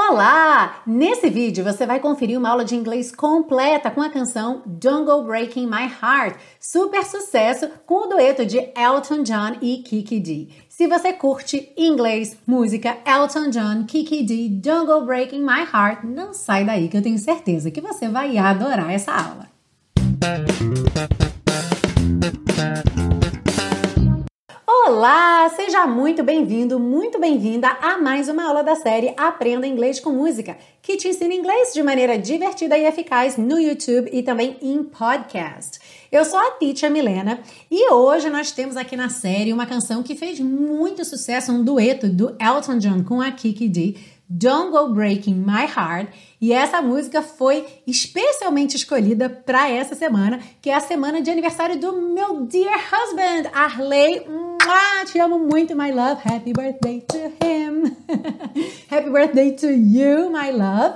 Olá! Nesse vídeo você vai conferir uma aula de inglês completa com a canção Don't Go Breaking My Heart, super sucesso com o dueto de Elton John e Kiki Dee. Se você curte inglês, música, Elton John, Kiki Dee, Don't Go Breaking My Heart, não sai daí que eu tenho certeza que você vai adorar essa aula. Olá! Seja muito bem-vindo, muito bem-vinda a mais uma aula da série Aprenda Inglês com Música, que te ensina inglês de maneira divertida e eficaz no YouTube e também em podcast. Eu sou a Teacher Milena e hoje nós temos aqui na série uma canção que fez muito sucesso, um dueto do Elton John com a Kiki Dee, Don't Go Breaking My Heart, e essa música foi especialmente escolhida para essa semana, que é a semana de aniversário do meu dear husband, Arley. Te amo muito, my love. Happy birthday to him. Happy birthday to you, my love.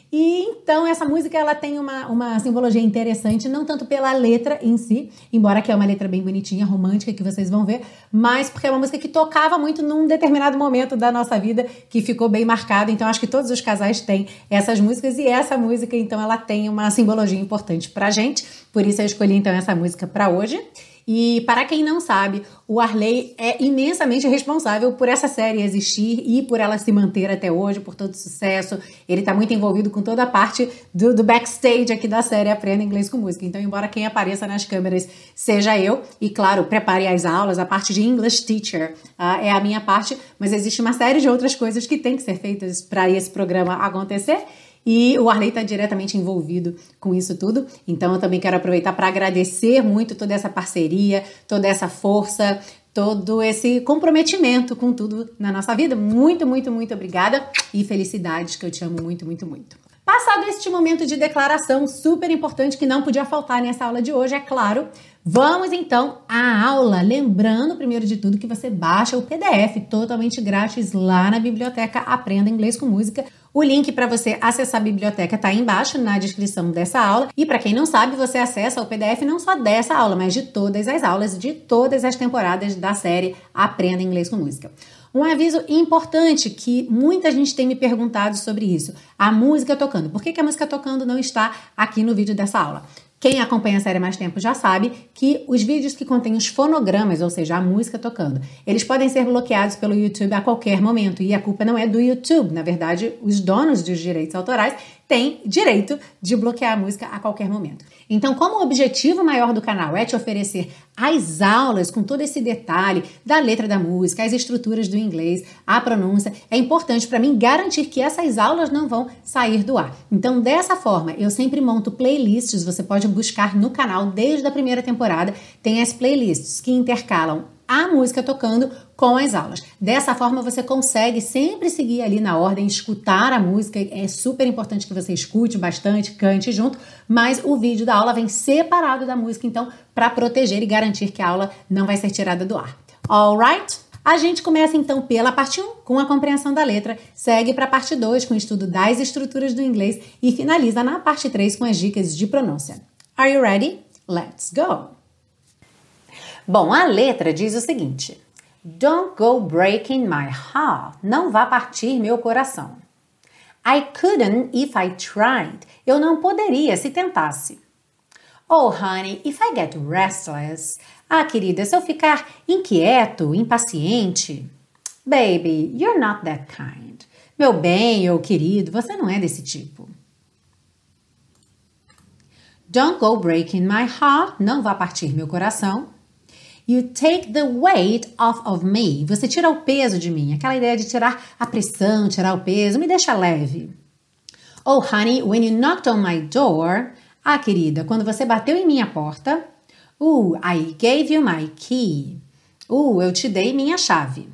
E então essa música ela tem uma simbologia interessante, não tanto pela letra em si, embora que é uma letra bem bonitinha, romântica, que vocês vão ver, mas porque é uma música que tocava muito num determinado momento da nossa vida, que ficou bem marcado. Então acho que todos os casais têm essas músicas e essa música então ela tem uma simbologia importante pra gente, por isso eu escolhi então essa música pra hoje. E para quem não sabe, o Arley é imensamente responsável por essa série existir e por ela se manter até hoje, por todo o sucesso. Ele está muito envolvido com toda a parte do backstage aqui da série Aprenda Inglês com Música. Então, embora quem apareça nas câmeras seja eu, e claro, prepare as aulas, a parte de English Teacher é a minha parte, mas existe uma série de outras coisas que tem que ser feitas para esse programa acontecer. E o Arley está diretamente envolvido com isso tudo, então eu também quero aproveitar para agradecer muito toda essa parceria, toda essa força, todo esse comprometimento com tudo na nossa vida. Muito, muito, muito obrigada e felicidades, que eu te amo muito, muito, muito. Passado este momento de declaração super importante que não podia faltar nessa aula de hoje, é claro, vamos então à aula. Lembrando, primeiro de tudo, que você baixa o PDF totalmente grátis lá na biblioteca Aprenda Inglês com Música. O link para você acessar a biblioteca está aí embaixo na descrição dessa aula. E para quem não sabe, você acessa o PDF não só dessa aula, mas de todas as aulas, de todas as temporadas da série Aprenda Inglês com Música. Um aviso importante que muita gente tem me perguntado sobre isso. A música tocando. Por que a música tocando não está aqui no vídeo dessa aula? Quem acompanha a série há mais tempo já sabe que os vídeos que contêm os fonogramas, ou seja, a música tocando, eles podem ser bloqueados pelo YouTube a qualquer momento. E a culpa não é do YouTube. Na verdade, os donos dos direitos autorais têm direito de bloquear a música a qualquer momento. Então, como o objetivo maior do canal é te oferecer as aulas com todo esse detalhe da letra da música, as estruturas do inglês, a pronúncia, é importante para mim garantir que essas aulas não vão sair do ar. Então, dessa forma, eu sempre monto playlists, você pode buscar no canal desde a primeira temporada, tem as playlists que intercalam a música tocando com as aulas. Dessa forma, você consegue sempre seguir ali na ordem, escutar a música. É super importante que você escute bastante, cante junto, mas o vídeo da aula vem separado da música, então, para proteger e garantir que a aula não vai ser tirada do ar. Alright? A gente começa então pela parte 1, com a compreensão da letra, segue para a parte 2, com o estudo das estruturas do inglês e finaliza na parte 3 com as dicas de pronúncia. Are you ready? Let's go! Bom, a letra diz o seguinte: Don't go breaking my heart. Não vá partir meu coração. I couldn't if I tried. Eu não poderia se tentasse. Oh, honey, if I get restless. Ah, querida, se eu ficar inquieto, impaciente. Baby, you're not that kind. Meu bem ou querido, você não é desse tipo. Don't go breaking my heart. Não vá partir meu coração. You take the weight off of me. Você tira o peso de mim. Aquela ideia de tirar a pressão, tirar o peso, me deixa leve. Oh, honey, when you knocked on my door. Ah, querida, quando você bateu em minha porta. I gave you my key. Eu te dei minha chave.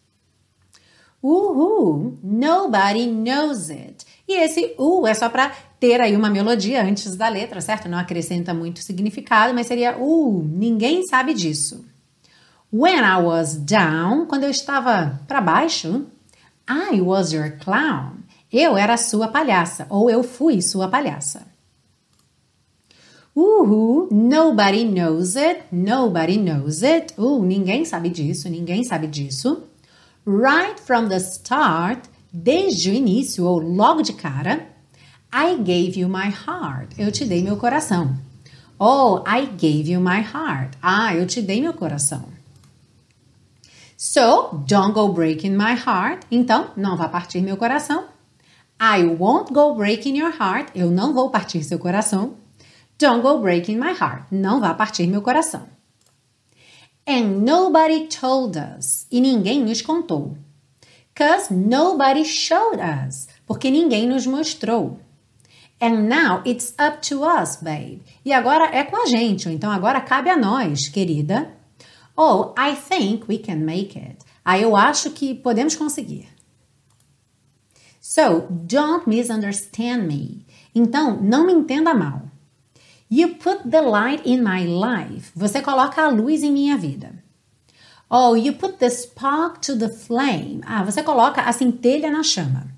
Nobody knows it. E esse é só para ter aí uma melodia antes da letra, certo? Não acrescenta muito significado, mas seria ninguém sabe disso. When I was down, quando eu estava para baixo, I was your clown. Eu era sua palhaça, ou eu fui sua palhaça. Nobody knows it, nobody knows it. Ninguém sabe disso, ninguém sabe disso. Right from the start, desde o início ou logo de cara, I gave you my heart. Eu te dei meu coração. Oh, I gave you my heart. Ah, eu te dei meu coração. So, don't go breaking my heart. Então, não vá partir meu coração. I won't go breaking your heart. Eu não vou partir seu coração. Don't go breaking my heart. Não vá partir meu coração. And nobody told us. E ninguém nos contou. 'Cause nobody showed us. Porque ninguém nos mostrou. And now it's up to us, babe. E agora é com a gente, ou então agora cabe a nós, querida. Oh, I think we can make it. Ah, eu acho que podemos conseguir. So, don't misunderstand me. Então, não me entenda mal. You put the light in my life. Você coloca a luz em minha vida. Oh, you put the spark to the flame. Ah, você coloca a centelha na chama.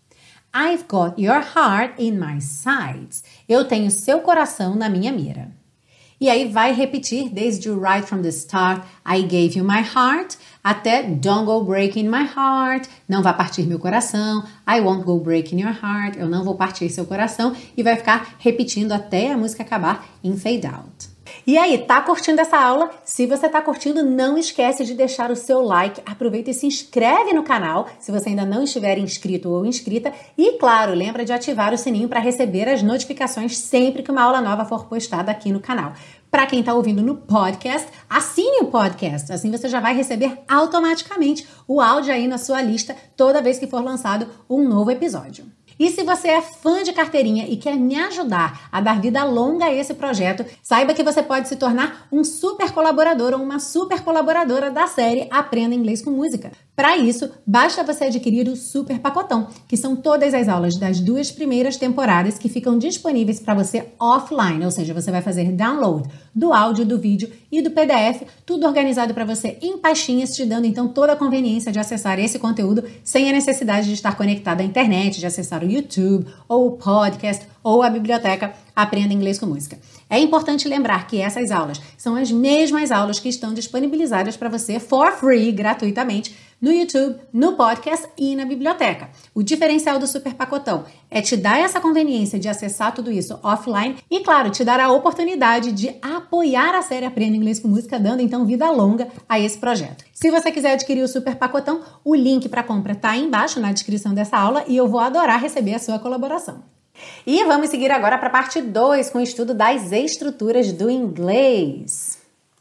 I've got your heart in my sights. Eu tenho seu coração na minha mira. E aí vai repetir desde o right from the start, I gave you my heart, até don't go breaking my heart, não vá partir meu coração, I won't go breaking your heart, eu não vou partir seu coração, e vai ficar repetindo até a música acabar em fade out. E aí, tá curtindo essa aula? Se você tá curtindo, não esquece de deixar o seu like, aproveita e se inscreve no canal, se você ainda não estiver inscrito ou inscrita, e claro, lembra de ativar o sininho para receber as notificações sempre que uma aula nova for postada aqui no canal. Para quem está ouvindo no podcast, assine o podcast, assim você já vai receber automaticamente o áudio aí na sua lista toda vez que for lançado um novo episódio. E se você é fã de carteirinha e quer me ajudar a dar vida longa a esse projeto, saiba que você pode se tornar um super colaborador ou uma super colaboradora da série Aprenda Inglês com Música. Para isso, basta você adquirir o Super Pacotão, que são todas as aulas das 2 primeiras temporadas que ficam disponíveis para você offline, ou seja, você vai fazer download do áudio, do vídeo e do PDF, tudo organizado para você em pastinhas, te dando então toda a conveniência de acessar esse conteúdo sem a necessidade de estar conectado à internet, de acessar o YouTube, ou o podcast, ou a biblioteca Aprenda Inglês com Música. É importante lembrar que essas aulas são as mesmas aulas que estão disponibilizadas para você for free, gratuitamente, no YouTube, no podcast e na biblioteca. O diferencial do Super Pacotão é te dar essa conveniência de acessar tudo isso offline e, claro, te dar a oportunidade de apoiar a série Aprenda Inglês com Música, dando então vida longa a esse projeto. Se você quiser adquirir o Super Pacotão, o link para compra está aí embaixo na descrição dessa aula e eu vou adorar receber a sua colaboração. E vamos seguir agora para a parte 2 com o estudo das estruturas do inglês.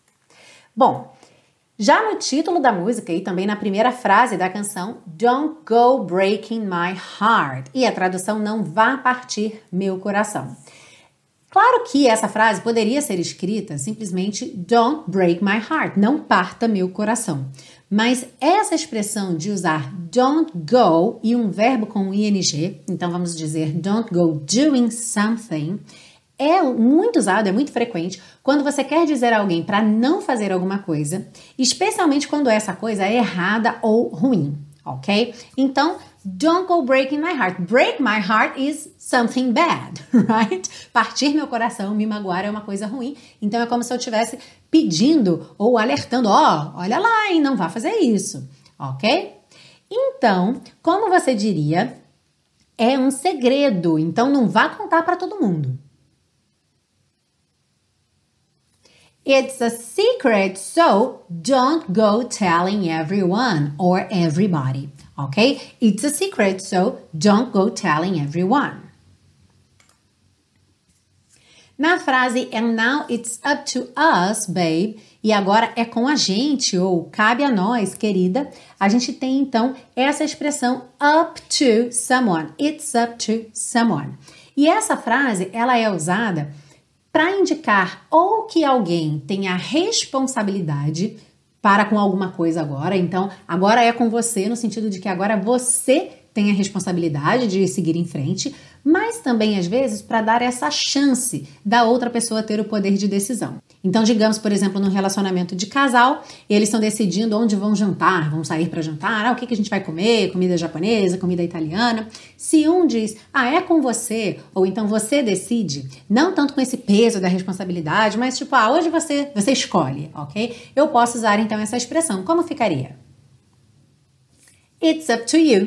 Bom, já no título da música e também na primeira frase da canção, Don't go breaking my heart. E a tradução, não vá partir meu coração. Claro que essa frase poderia ser escrita simplesmente Don't break my heart, não parta meu coração. Mas essa expressão de usar don't go e um verbo com ing, então vamos dizer don't go doing something, é muito usado, é muito frequente quando você quer dizer a alguém para não fazer alguma coisa, especialmente quando essa coisa é errada ou ruim, ok? Então, don't go breaking my heart. Break my heart is something bad, right? Partir meu coração, me magoar é uma coisa ruim. Então é como se eu estivesse pedindo ou alertando, olha lá, hein, não vá fazer isso, ok? Então, como você diria, é um segredo, então não vá contar para todo mundo. It's a secret, so don't go telling everyone or everybody. Okay? It's a secret, so don't go telling everyone. Na frase and now it's up to us, babe, e agora é com a gente ou cabe a nós, querida, a gente tem então essa expressão up to someone. It's up to someone. E essa frase, ela é usada para indicar ou que alguém tenha responsabilidade para com alguma coisa agora. Então, agora é com você, no sentido de que agora você tem a responsabilidade de seguir em frente, mas também, às vezes, para dar essa chance da outra pessoa ter o poder de decisão. Então, digamos, por exemplo, num relacionamento de casal, eles estão decidindo onde vão jantar, vão sair para jantar, o que a gente vai comer, comida japonesa, comida italiana. Se um diz, é com você, ou então você decide, não tanto com esse peso da responsabilidade, mas tipo, hoje você escolhe, ok? Eu posso usar, então, essa expressão. Como ficaria? It's up to you.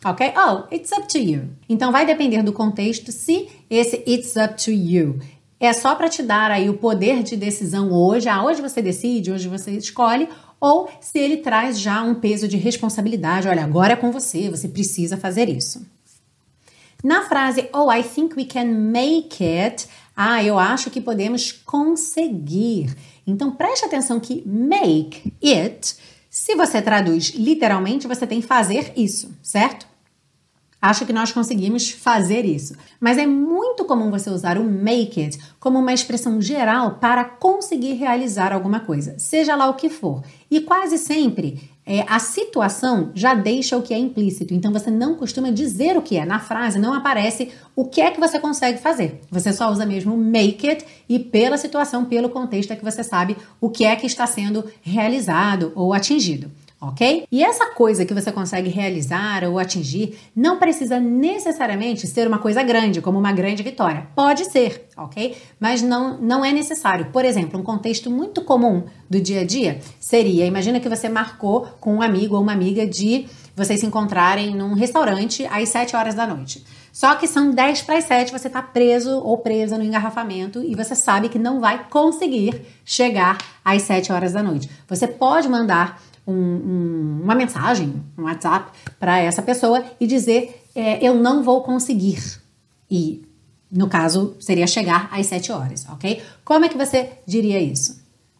Ok? Oh, it's up to you. Então vai depender do contexto se esse it's up to you é só para te dar aí o poder de decisão hoje, hoje você decide, hoje você escolhe, ou se ele traz já um peso de responsabilidade, olha, agora é com você, você precisa fazer isso. Na frase, oh, I think we can make it, eu acho que podemos conseguir. Então preste atenção que make it, se você traduz literalmente, você tem fazer isso, certo? Acho que nós conseguimos fazer isso. Mas é muito comum você usar o make it como uma expressão geral para conseguir realizar alguma coisa, seja lá o que for. E quase sempre a situação já deixa o que é implícito. Então você não costuma dizer o que é. Na frase não aparece o que é que você consegue fazer. Você só usa mesmo make it e pela situação, pelo contexto é que você sabe o que é que está sendo realizado ou atingido. Ok? E essa coisa que você consegue realizar ou atingir não precisa necessariamente ser uma coisa grande, como uma grande vitória. Pode ser, ok? Mas não é necessário. Por exemplo, um contexto muito comum do dia a dia seria, imagina que você marcou com um amigo ou uma amiga de vocês se encontrarem num restaurante às 7 horas da noite. Só que são 10 para as 7, você está preso ou presa no engarrafamento e você sabe que não vai conseguir chegar às 7 horas da noite. Você pode mandar uma mensagem, um WhatsApp para essa pessoa e dizer eu não vou conseguir. E, no caso, seria chegar às 7 horas, ok? Como é que você diria isso?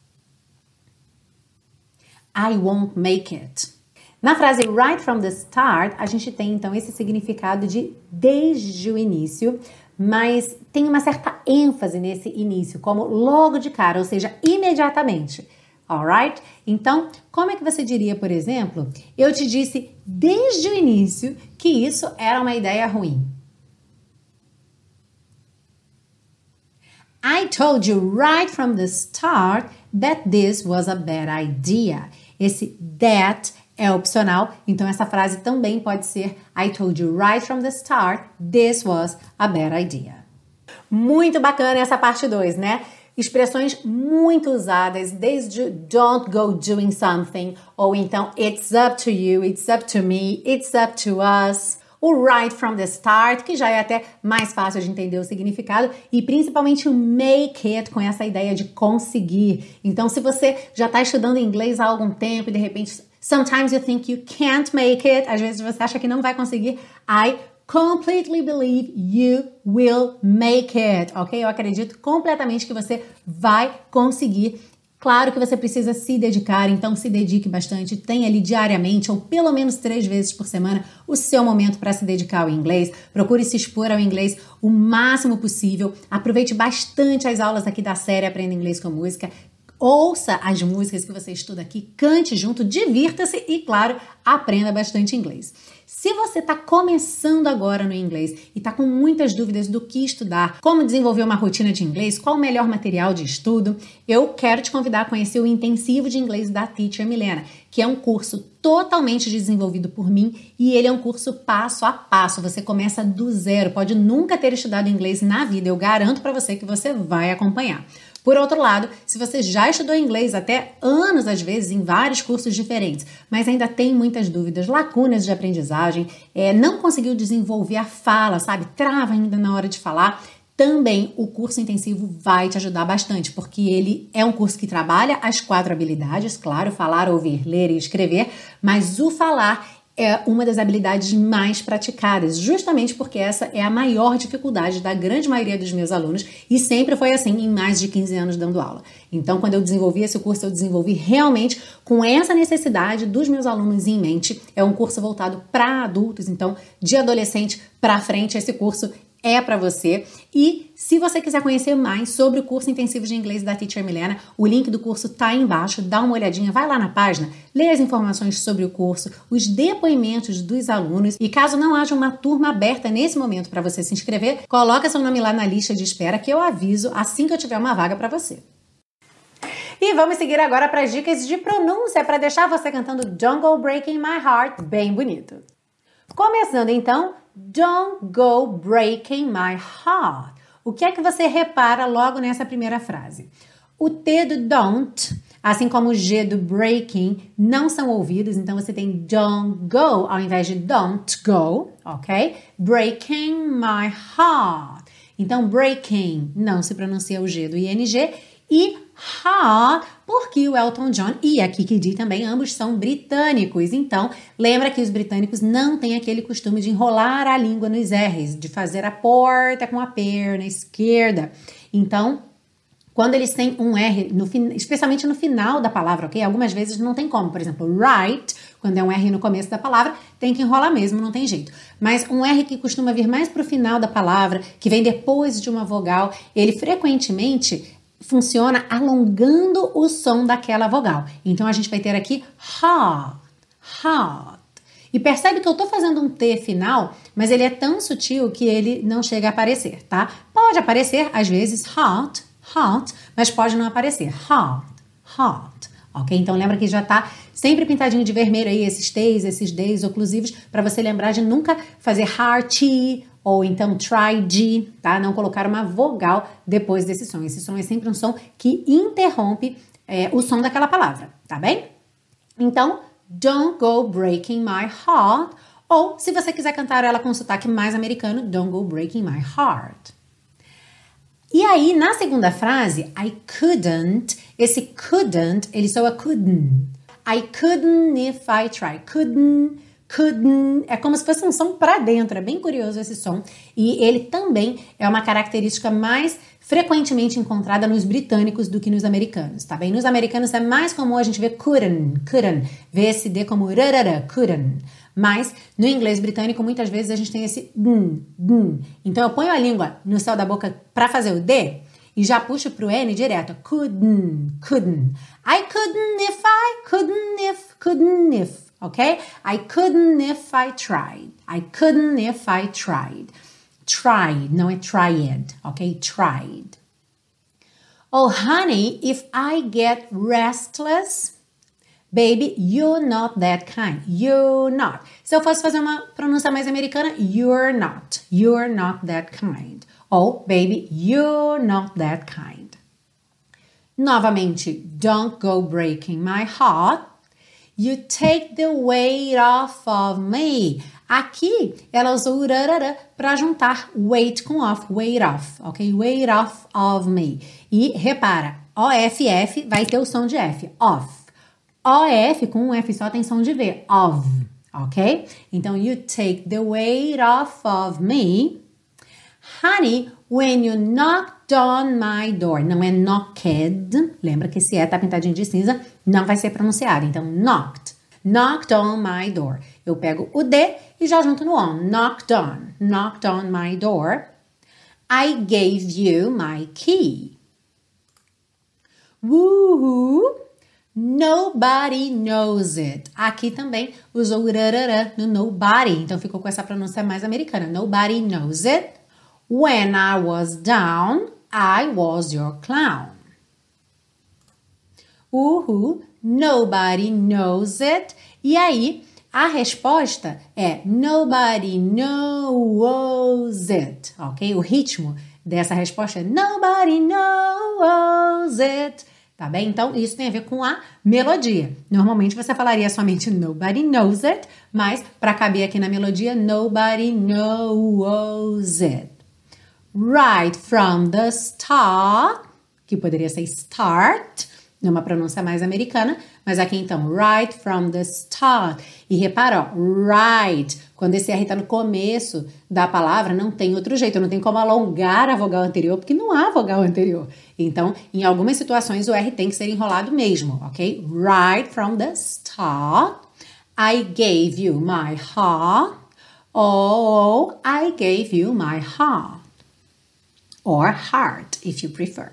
I won't make it. Na frase right from the start, a gente tem, então, esse significado de desde o início, mas tem uma certa ênfase nesse início, como logo de cara, ou seja, imediatamente. Alright? Então, como é que você diria, por exemplo, eu te disse desde o início que isso era uma ideia ruim. I told you right from the start that this was a bad idea. Esse that é opcional, então essa frase também pode ser I told you right from the start this was a bad idea. Muito bacana essa parte 2, né? Expressões muito usadas, desde don't go doing something, ou então it's up to you, it's up to me, it's up to us. O right from the start, que já é até mais fácil de entender o significado, e principalmente o make it, com essa ideia de conseguir. Então, se você já está estudando inglês há algum tempo e de repente, sometimes you think you can't make it, às vezes você acha que não vai conseguir, I completely believe you will make it, ok? Eu acredito completamente que você vai conseguir. Claro que você precisa se dedicar, então se dedique bastante. Tenha ali diariamente, ou pelo menos 3 vezes por semana, o seu momento para se dedicar ao inglês. Procure se expor ao inglês o máximo possível. Aproveite bastante as aulas aqui da série Aprenda Inglês com Música. Ouça as músicas que você estuda aqui, cante junto, divirta-se e, claro, aprenda bastante inglês. Se você está começando agora no inglês e está com muitas dúvidas do que estudar, como desenvolver uma rotina de inglês, qual o melhor material de estudo, eu quero te convidar a conhecer o Intensivo de Inglês da Teacher Milena, que é um curso totalmente desenvolvido por mim e ele é um curso passo a passo. Você começa do zero, pode nunca ter estudado inglês na vida, eu garanto para você que você vai acompanhar. Por outro lado, se você já estudou inglês até anos, às vezes, em vários cursos diferentes, mas ainda tem muitas dúvidas, lacunas de aprendizagem, não conseguiu desenvolver a fala, sabe? Trava ainda na hora de falar, também o curso intensivo vai te ajudar bastante, porque ele é um curso que trabalha as 4 habilidades, claro, falar, ouvir, ler e escrever, mas o falar é uma das habilidades mais praticadas, justamente porque essa é a maior dificuldade da grande maioria dos meus alunos e sempre foi assim em mais de 15 anos dando aula. Então, quando eu desenvolvi esse curso, eu desenvolvi realmente com essa necessidade dos meus alunos em mente. É um curso voltado para adultos, então, de adolescente para frente, esse curso é para você. E se você quiser conhecer mais sobre o curso intensivo de inglês da Teacher Milena, o link do curso tá aí embaixo, dá uma olhadinha, vai lá na página, lê as informações sobre o curso, os depoimentos dos alunos e caso não haja uma turma aberta nesse momento para você se inscrever, coloca seu nome lá na lista de espera que eu aviso assim que eu tiver uma vaga para você. E vamos seguir agora para as dicas de pronúncia para deixar você cantando Don't Go Breaking My Heart bem bonito. Começando então, Don't go breaking my heart. O que é que você repara logo nessa primeira frase? O T do don't, Assim como o G do breaking não são ouvidos, então você tem don't go ao invés de don't go, ok? Breaking my heart. Então, breaking não se pronuncia o G do ING e heart, porque o Elton John e a Kiki Dee também, ambos são britânicos. Então, lembra que os britânicos não têm aquele costume de enrolar a língua nos R's, de fazer a porta com a perna esquerda. Então, quando eles têm um R, especialmente no final da palavra, ok? Algumas vezes não tem como. Por exemplo, right, quando é um R no começo da palavra, tem que enrolar mesmo, não tem jeito. Mas um R que costuma vir mais pro final da palavra, que vem depois de uma vogal, ele frequentemente funciona alongando o som daquela vogal. Então, a gente vai ter aqui heart, heart. E percebe que eu tô fazendo um T final, mas ele é tão sutil que ele não chega a aparecer, tá? Pode aparecer, às vezes, heart, heart, mas pode não aparecer. Heart, heart. Ok? Então, lembra que já tá sempre pintadinho de vermelho aí, esses T's, esses D's oclusivos, para você lembrar de nunca fazer hearty, ou então try de, tá? Não colocar uma vogal depois desse som. Esse som é sempre um som que interrompe o som daquela palavra, tá bem? Então, don't go breaking my heart. Ou, se você quiser cantar ela com sotaque mais americano, don't go breaking my heart. E aí, na segunda frase, I couldn't, esse couldn't, ele soa couldn't. I couldn't if I try. Couldn't. É como se fosse um som pra dentro, é bem curioso esse som. E ele também é uma característica mais frequentemente encontrada nos britânicos do que nos americanos, tá bem? Nos americanos é mais comum a gente ver couldn't, ver esse D como rarara, couldn't. Mas no inglês britânico muitas vezes a gente tem esse Então eu ponho a língua no céu da boca pra fazer o D e já puxo pro N direto. Couldn't. I couldn't if. Ok? I couldn't if I tried. I couldn't if I tried. Tried, não é tried, ok? Tried. Oh, honey, if I get restless, baby, you're not that kind. You're not. Se eu fosse fazer uma pronúncia mais americana, you're not. You're not that kind. Ou, baby, you're not that kind. Novamente, don't go breaking my heart. You take the weight off of me. Aqui, ela usou o rarara para juntar weight com off, weight off, ok? Weight off of me. E repara, OFF vai ter o som de F, off. OF com um F só tem som de V, of, ok? Então, you take the weight off of me. Honey, when you knocked on my door. Não é knocked. Lembra que esse E tá pintadinho de cinza, não vai ser pronunciado. Então, knocked. Knocked on my door. Eu pego o D e já junto no on. Knocked on. Knocked on my door. I gave you my key. Woohoo! Nobody knows it. Aqui também usou o rarara no nobody. Então, ficou com essa pronúncia mais americana. Nobody knows it. When I was down, I was your clown. Nobody knows it. E aí, a resposta é nobody knows it, ok? O ritmo dessa resposta é nobody knows it, tá bem? Então, isso tem a ver com a melodia. Normalmente, você falaria somente nobody knows it, mas para caber aqui na melodia, nobody knows it. Right from the start, que poderia ser start, numa pronúncia mais americana, mas aqui então, right from the start. E repara, ó, right, quando esse R está no começo da palavra, não tem outro jeito, não tem como alongar a vogal anterior, porque não há vogal anterior. Então, em algumas situações, o R tem que ser enrolado mesmo, ok? Right from the start, I gave you my heart, or I gave you my heart. Or heart, if you prefer.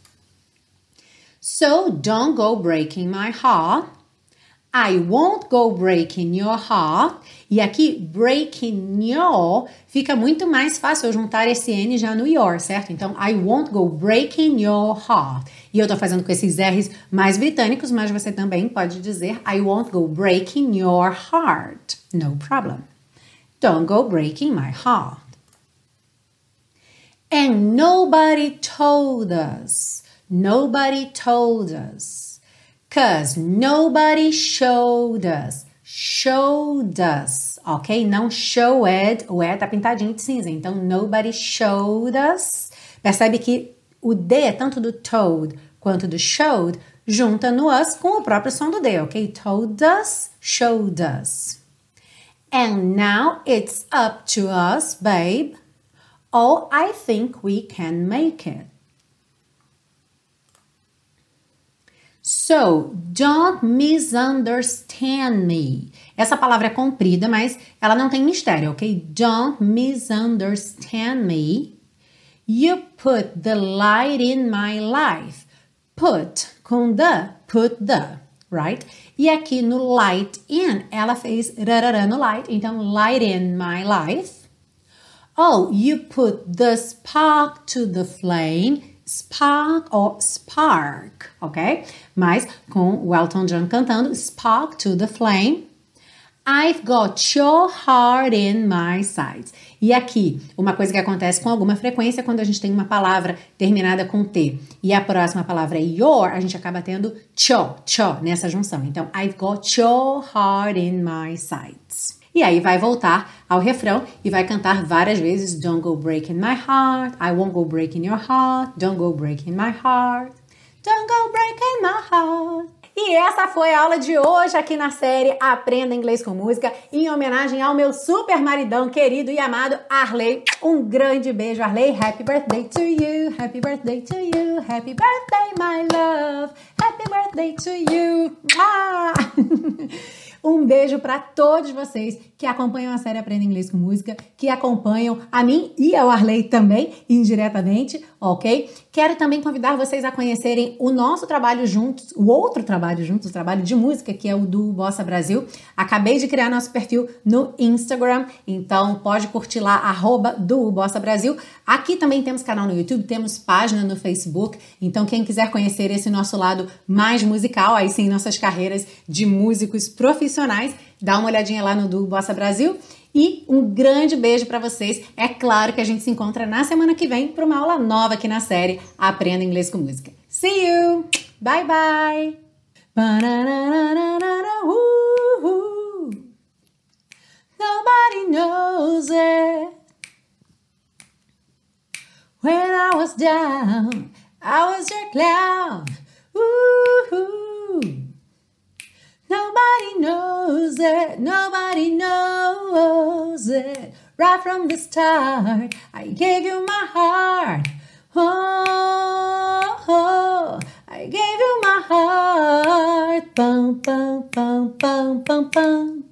So, don't go breaking my heart. I won't go breaking your heart. E aqui, breaking your, fica muito mais fácil eu juntar esse N já no your, certo? Então, I won't go breaking your heart. E eu tô fazendo com esses R's mais britânicos, mas você também pode dizer I won't go breaking your heart. No problem. Don't go breaking my heart. And nobody told us. Nobody told us. 'Cause nobody showed us. Showed us, ok? Não showed, o E tá pintadinho de cinza. Então, nobody showed us. Percebe que o D, tanto do told quanto do showed, junta no us com o próprio som do D, ok? Told us, showed us. And now it's up to us, babe. Oh, I think we can make it. So, don't misunderstand me. Essa palavra é comprida, mas ela não tem mistério, ok? Don't misunderstand me. You put the light in my life. Put, com put the, right? E aqui no light in, ela fez rarará no light, então light in my life. Oh, you put the spark to the flame. Spark ou spark, ok? Mas com o Elton John cantando Spark to the flame. I've got your heart in my sights. E aqui, uma coisa que acontece com alguma frequência quando a gente tem uma palavra terminada com T e a próxima palavra é your, a gente acaba tendo cho nessa junção. Então, I've got your heart in my sights. E aí vai voltar ao refrão e vai cantar várias vezes Don't go breaking my heart, I won't go breaking your heart, don't go breaking my heart, don't go breaking my heart. E essa foi a aula de hoje aqui na série Aprenda Inglês com Música, em homenagem ao meu super maridão querido e amado Arley. Um grande beijo, Arley. Happy birthday to you, happy birthday to you, happy birthday, my love, happy birthday to you. Um beijo para todos vocês que acompanham a série Aprenda Inglês com Música, que acompanham a mim e ao Arley também, indiretamente, ok? Quero também convidar vocês a conhecerem o nosso trabalho juntos, o outro trabalho juntos, o trabalho de música, que é o do Bossa Brasil. Acabei de criar nosso perfil no Instagram, então pode curtir lá, @do Bossa Brasil. Aqui também temos canal no YouTube, temos página no Facebook, então quem quiser conhecer esse nosso lado mais musical, aí sim, nossas carreiras de músicos profissionais, dá uma olhadinha lá no do Bossa Brasil. E um grande beijo para vocês. É claro que a gente se encontra na semana que vem para uma aula nova aqui na série Aprenda Inglês com Música. See you! Bye, bye! Nobody knows it. When I was down, I was your clown. Nobody knows it, nobody knows it. Right from the start, I gave you my heart. Oh, I gave you my heart. Bum, bum, bum, bum, bum, bum.